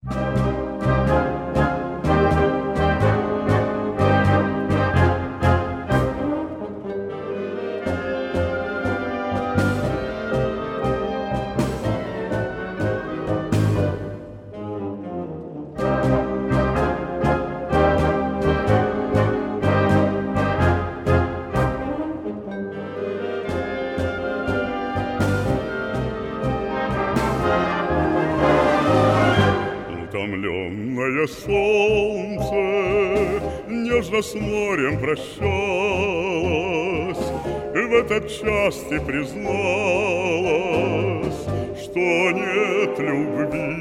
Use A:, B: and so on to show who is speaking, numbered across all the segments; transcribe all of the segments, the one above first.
A: Утомленное солнце нежно с морем прощалось, и в этот час ты призналась, что нет любви.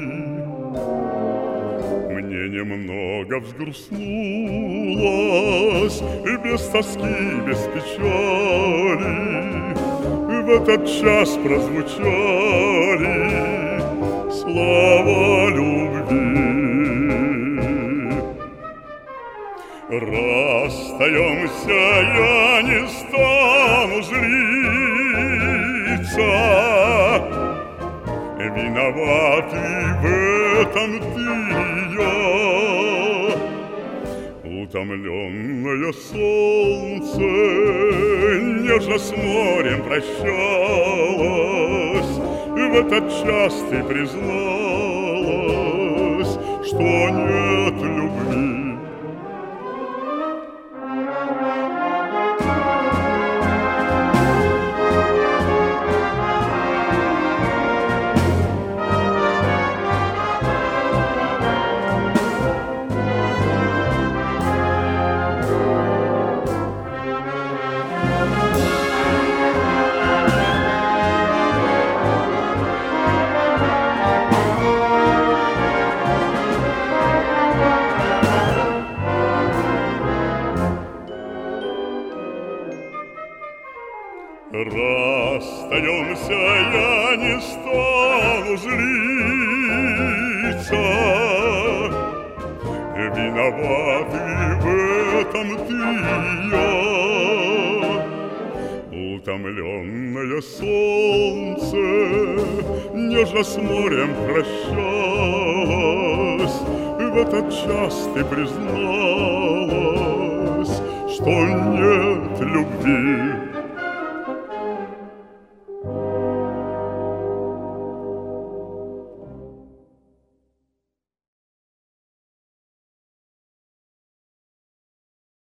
A: Мне немного взгрустнулось, и без тоски, без печали в этот час прозвучали слова любви. Расстаемся, я не стану злиться, виноват и в этом ты и я. Утомленное солнце нежно с морем прощалось, и в этот час ты призналась, что нет любви. Расстаемся, я не стану злиться, виноват и в этом ты и я. Утомленное солнце нежно с морем прощалось, и в этот час ты призналась, что нет любви.